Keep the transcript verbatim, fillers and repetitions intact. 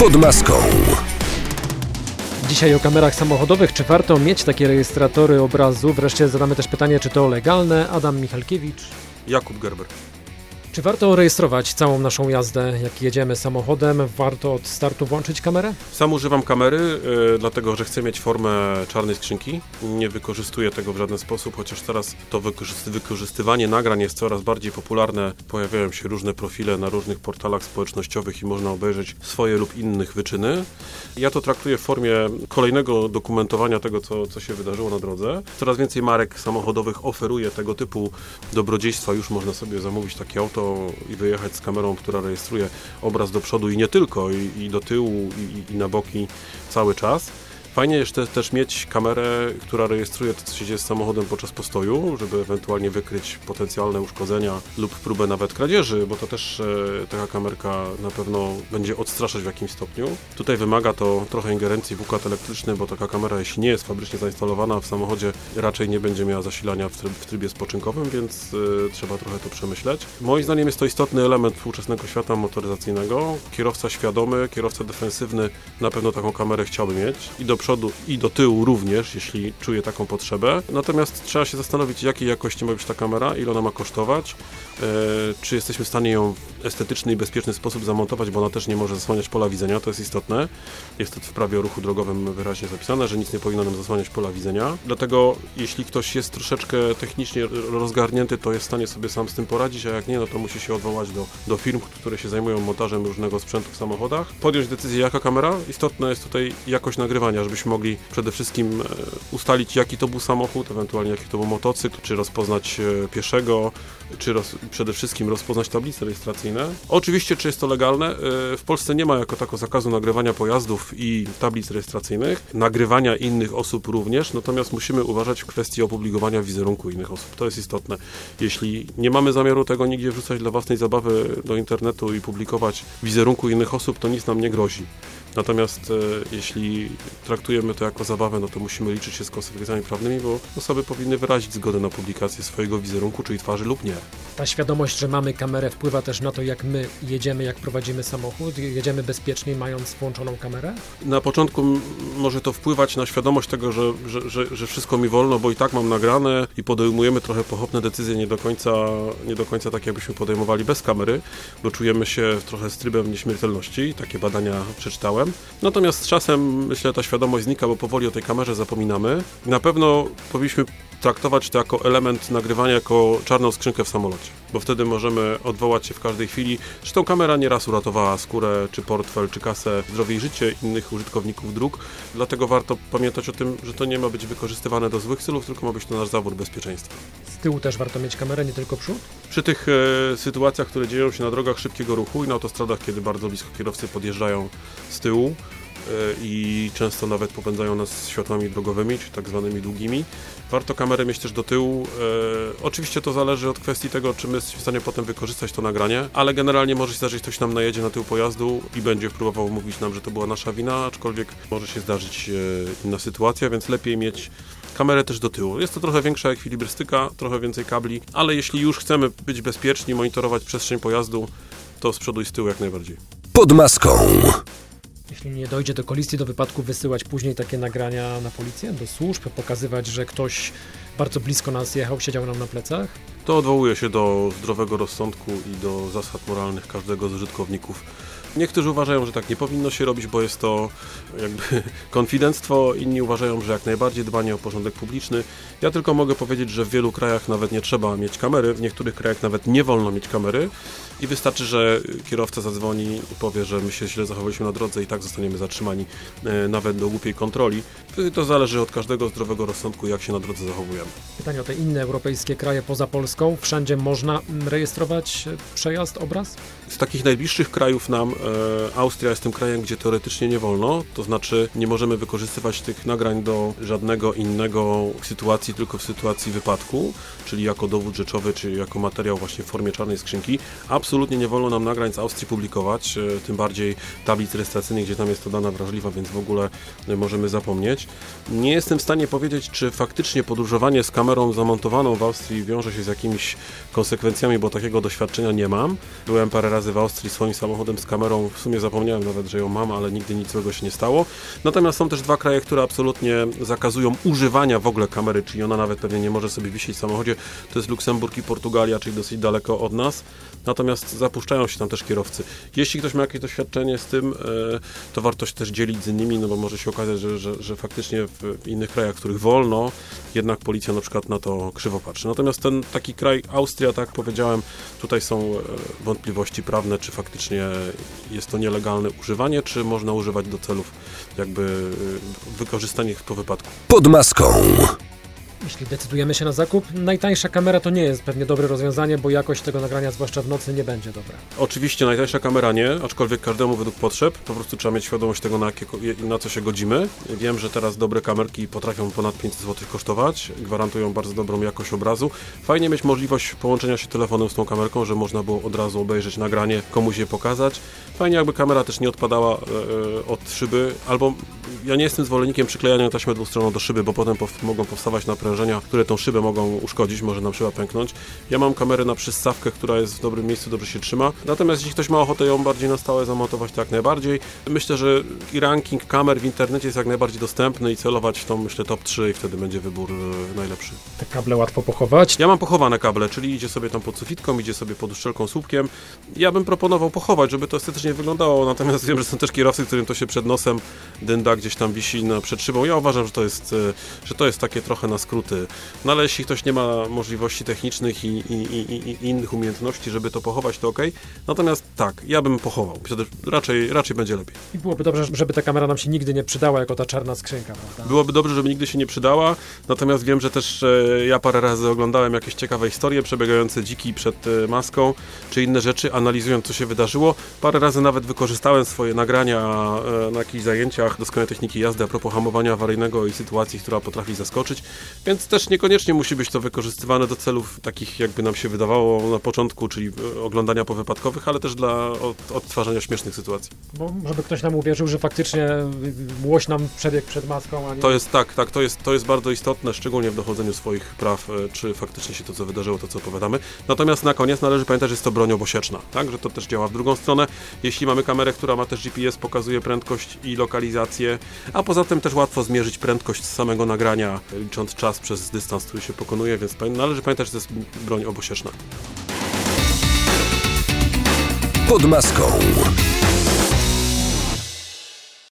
Pod maską. Dzisiaj o kamerach samochodowych. Czy warto mieć takie rejestratory obrazu? Wreszcie zadamy też pytanie, czy to legalne? Adam Michalkiewicz. Jakub Gerber. Czy warto rejestrować całą naszą jazdę, jak jedziemy samochodem? Warto od startu włączyć kamerę? Sam używam kamery, yy, dlatego że chcę mieć formę czarnej skrzynki. Nie wykorzystuję tego w żaden sposób, chociaż teraz to wykorzysty- wykorzystywanie nagrań jest coraz bardziej popularne. Pojawiają się różne profile na różnych portalach społecznościowych i można obejrzeć swoje lub innych wyczyny. Ja to traktuję w formie kolejnego dokumentowania tego, co, co się wydarzyło na drodze. Coraz więcej marek samochodowych oferuje tego typu dobrodziejstwa. Już można sobie zamówić takie auto i wyjechać z kamerą, która rejestruje obraz do przodu i nie tylko, i, i do tyłu, i, i na boki cały czas. Fajnie jeszcze też mieć kamerę, która rejestruje to, co się dzieje z samochodem podczas postoju, żeby ewentualnie wykryć potencjalne uszkodzenia lub próbę nawet kradzieży, bo to też e, taka kamerka na pewno będzie odstraszać w jakimś stopniu. Tutaj wymaga to trochę ingerencji w układ elektryczny, bo taka kamera, jeśli nie jest fabrycznie zainstalowana w samochodzie, raczej nie będzie miała zasilania w, tryb, w trybie spoczynkowym, więc e, trzeba trochę to przemyśleć. Moim zdaniem jest to istotny element współczesnego świata motoryzacyjnego. Kierowca świadomy, kierowca defensywny na pewno taką kamerę chciałby mieć i do przodu i do tyłu również, jeśli czuje taką potrzebę. Natomiast trzeba się zastanowić, jakiej jakości ma być ta kamera, ile ona ma kosztować, e, czy jesteśmy w stanie ją w estetyczny i bezpieczny sposób zamontować, bo ona też nie może zasłaniać pola widzenia, to jest istotne. Jest to w prawie o ruchu drogowym wyraźnie zapisane, że nic nie powinno nam zasłaniać pola widzenia. Dlatego jeśli ktoś jest troszeczkę technicznie rozgarnięty, to jest w stanie sobie sam z tym poradzić, a jak nie, no to musi się odwołać do, do firm, które się zajmują montażem różnego sprzętu w samochodach. Podjąć decyzję, jaka kamera. Istotna jest tutaj jakość nagrywania, żebyśmy mogli przede wszystkim ustalić, jaki to był samochód, ewentualnie jaki to był motocykl, czy rozpoznać pieszego, czy roz, przede wszystkim rozpoznać tablice rejestracyjne. Oczywiście, czy jest to legalne? W Polsce nie ma jako tako zakazu nagrywania pojazdów i tablic rejestracyjnych, nagrywania innych osób również, natomiast musimy uważać w kwestii opublikowania wizerunku innych osób. To jest istotne. Jeśli nie mamy zamiaru tego nigdzie wrzucać dla własnej zabawy do internetu i publikować wizerunku innych osób, to nic nam nie grozi. Natomiast e, jeśli traktujemy to jako zabawę, no to musimy liczyć się z konsekwencjami prawnymi, bo osoby powinny wyrazić zgodę na publikację swojego wizerunku, czyli twarzy lub nie. Ta świadomość, że mamy kamerę, wpływa też na to, jak my jedziemy, jak prowadzimy samochód. Jedziemy bezpieczniej, mając włączoną kamerę? Na początku m- może to wpływać na świadomość tego, że, że, że, że wszystko mi wolno, bo i tak mam nagrane i podejmujemy trochę pochopne decyzje, nie do końca, nie do końca tak, jakbyśmy podejmowali bez kamery, bo czujemy się trochę z trybem nieśmiertelności. Takie badania przeczytałem. Natomiast z czasem, myślę, ta świadomość znika, bo powoli o tej kamerze zapominamy. Na pewno powinniśmy traktować to jako element nagrywania, jako czarną skrzynkę w samolocie, bo wtedy możemy odwołać się w każdej chwili. Zresztą kamera nieraz uratowała skórę, czy portfel, czy kasę, zdrowie i życie innych użytkowników dróg, dlatego warto pamiętać o tym, że to nie ma być wykorzystywane do złych celów, tylko ma być to nasz zawód bezpieczeństwa. Z tyłu też warto mieć kamerę, nie tylko przód? Przy tych e, sytuacjach, które dzieją się na drogach szybkiego ruchu i na autostradach, kiedy bardzo blisko kierowcy podjeżdżają z tyłu, i często nawet popędzają nas światłami drogowymi, czy tak zwanymi długimi. Warto kamerę mieć też do tyłu. E, oczywiście to zależy od kwestii tego, czy my jesteśmy w stanie potem wykorzystać to nagranie, ale generalnie może się zdarzyć, że ktoś nam najedzie na tył pojazdu i będzie próbował mówić nam, że to była nasza wina, aczkolwiek może się zdarzyć e, inna sytuacja, więc lepiej mieć kamerę też do tyłu. Jest to trochę większa ekwilibrystyka, trochę więcej kabli, ale jeśli już chcemy być bezpieczni, monitorować przestrzeń pojazdu, to z przodu i z tyłu jak najbardziej. Pod maską. Jeśli nie dojdzie do kolizji, do wypadku, wysyłać później takie nagrania na policję, do służb, pokazywać, że ktoś bardzo blisko nas jechał, siedział nam na plecach? To odwołuje się do zdrowego rozsądku i do zasad moralnych każdego z użytkowników. Niektórzy uważają, że tak nie powinno się robić, bo jest to jakby konfidenctwo, inni uważają, że jak najbardziej dbanie o porządek publiczny. Ja tylko mogę powiedzieć, że w wielu krajach nawet nie trzeba mieć kamery, w niektórych krajach nawet nie wolno mieć kamery i wystarczy, że kierowca zadzwoni i powie, że my się źle zachowaliśmy na drodze i tak zostaniemy zatrzymani e, nawet do głupiej kontroli. To zależy od każdego zdrowego rozsądku, jak się na drodze zachowujemy. Pytanie o te inne europejskie kraje poza Polską. Wszędzie można rejestrować przejazd, obraz? Z takich najbliższych krajów nam e, Austria jest tym krajem, gdzie teoretycznie nie wolno, to znaczy nie możemy wykorzystywać tych nagrań do żadnego innego sytuacji, tylko w sytuacji wypadku, czyli jako dowód rzeczowy, czy jako materiał właśnie w formie czarnej skrzynki. Absolutnie absolutnie nie wolno nam nagrań z Austrii publikować, e, tym bardziej tablic rejestracyjnych, gdzie tam jest to dana wrażliwa, więc w ogóle e, możemy zapomnieć. Nie jestem w stanie powiedzieć, czy faktycznie podróżowanie z kamerą zamontowaną w Austrii wiąże się z jakimiś konsekwencjami, bo takiego doświadczenia nie mam. Byłem parę razy w Austrii swoim samochodem z kamerą, w sumie zapomniałem nawet, że ją mam, ale nigdy nic złego się nie stało. Natomiast są też dwa kraje, które absolutnie zakazują używania w ogóle kamery, czyli ona nawet pewnie nie może sobie wisieć w samochodzie. To jest Luksemburg i Portugalia, czyli dosyć daleko od nas. Natomiast zapuszczają się tam też kierowcy. Jeśli ktoś ma jakieś doświadczenie z tym, to warto się też dzielić z innymi, no bo może się okazać, że, że, że faktycznie w innych krajach, w których wolno, jednak policja na przykład na to krzywo patrzy. Natomiast ten taki kraj, Austria, tak jak powiedziałem, tutaj są wątpliwości prawne, czy faktycznie jest to nielegalne używanie, czy można używać do celów jakby wykorzystania ich po wypadku. Pod maską. Jeśli decydujemy się na zakup, najtańsza kamera to nie jest pewnie dobre rozwiązanie, bo jakość tego nagrania, zwłaszcza w nocy, nie będzie dobra. Oczywiście najtańsza kamera nie, aczkolwiek każdemu według potrzeb. Po prostu trzeba mieć świadomość tego, na, jakie, na co się godzimy. Wiem, że teraz dobre kamerki potrafią ponad pięćset złotych kosztować, gwarantują bardzo dobrą jakość obrazu. Fajnie mieć możliwość połączenia się telefonem z tą kamerką, że można było od razu obejrzeć nagranie, komuś je pokazać. Fajnie, jakby kamera też nie odpadała e, od szyby, albo ja nie jestem zwolennikiem przyklejania taśmy dwustronną do szyby, bo potem pow- mogą powstawać naprężenia, które tą szybę mogą uszkodzić, może nam szyba pęknąć. Ja mam kamerę na przystawkę, która jest w dobrym miejscu, dobrze się trzyma. Natomiast jeśli ktoś ma ochotę ją bardziej na stałe zamontować, to jak najbardziej. Myślę, że i ranking kamer w internecie jest jak najbardziej dostępny i celować w tą, myślę, top trzy i wtedy będzie wybór e, najlepszy. Te kable łatwo pochować. Ja mam pochowane kable, czyli idzie sobie tam pod sufitką, idzie sobie pod uszczelką, słupkiem. Ja bym proponował pochować, żeby to estetycznie wyglądało, natomiast wiem, że są też kierowcy, którym to się przed nosem dynda gdzieś tam wisi na przed szybą. Ja uważam, że to jest, że to jest takie trochę na skróty. No ale jeśli ktoś nie ma możliwości technicznych i, i, i, i innych umiejętności, żeby to pochować, to ok. Natomiast tak, ja bym pochował. Wtedy raczej, raczej będzie lepiej. I byłoby dobrze, żeby ta kamera nam się nigdy nie przydała jako ta czarna skrzynka, prawda? Byłoby dobrze, żeby nigdy się nie przydała, natomiast wiem, że też e, ja parę razy oglądałem jakieś ciekawe historie przebiegające dziki przed e, maską, czy inne rzeczy, analizując, co się wydarzyło. Parę razy nawet wykorzystałem swoje nagrania e, na jakichś zajęciach doskonałej techniki jazdy a propos hamowania awaryjnego i sytuacji, która potrafi zaskoczyć, więc też niekoniecznie musi być to wykorzystywane do celów takich, jakby nam się wydawało na początku, czyli e, oglądania powypadkowych, ale też dla od, odtwarzania śmiesznych sytuacji. Bo żeby ktoś nam uwierzył, że faktycznie łoś nam przebiegł przed maską, a nie... To jest tak, tak, to jest, to jest bardzo istotne, szczególnie w dochodzeniu swoich praw, e, czy faktycznie się to, co wydarzyło, to co opowiadamy. Natomiast na koniec należy pamiętać, że jest to broń obosieczna, tak, że to też działa w drugą stronę. Jeśli mamy kamerę, która ma też G P S, pokazuje prędkość i lokalizację, a poza tym też łatwo zmierzyć prędkość z samego nagrania, licząc czas przez dystans, który się pokonuje, więc należy pamiętać, że to jest broń obosieczna. Pod maską.